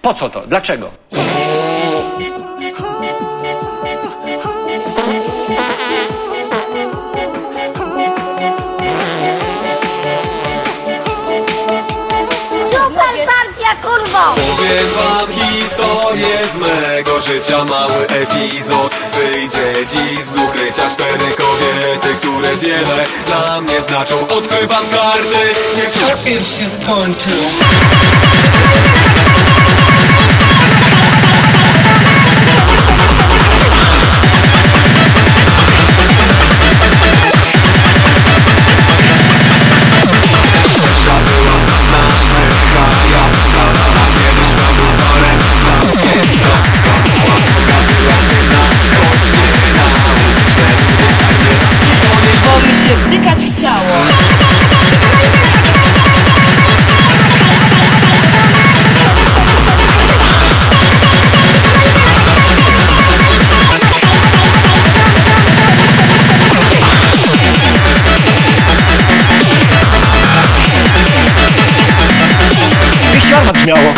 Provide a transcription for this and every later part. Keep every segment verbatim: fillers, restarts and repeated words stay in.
Po co to? Dlaczego? Super partia, kurwo! Powiem wam historię z mego życia, mały epizod. Wyjdzie dziś z ukrycia cztery kobiety, które wiele dla mnie znaczą. Odkrywam karty, nie Papier się skończył. Bo mi się wtykać chciało. Wyściarma śmiało.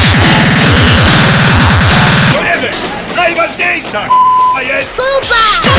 Najważniejsza, a jest... Kuba!